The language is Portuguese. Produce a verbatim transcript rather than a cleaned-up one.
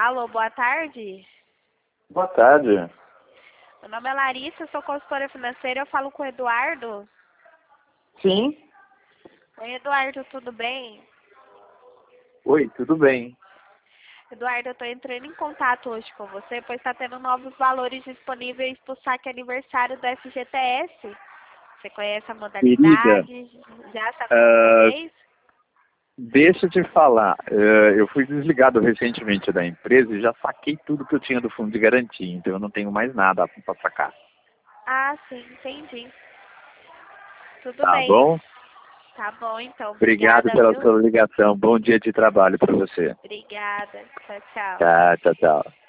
Alô, boa tarde. Boa tarde. Meu nome é Larissa, sou consultora financeira, eu falo com o Eduardo. Sim. Oi, Eduardo, tudo bem? Oi, tudo bem? Eduardo, eu estou entrando em contato hoje com você, pois está tendo novos valores disponíveis para o saque aniversário do F G T S. Você conhece a Querida, modalidade? Já sabe alguma uh, vez? deixa eu te falar. Uh, eu fui desligado recentemente da empresa e já saquei tudo que eu tinha do fundo de garantia, então eu não tenho mais nada para sacar. Ah, sim, entendi. Tudo Tá bem. bom? Tá bom, então. Obrigado Obrigada, pela viu? sua ligação. Bom dia de trabalho para você. Obrigada. Tchau, tchau. Tá, tchau, tchau.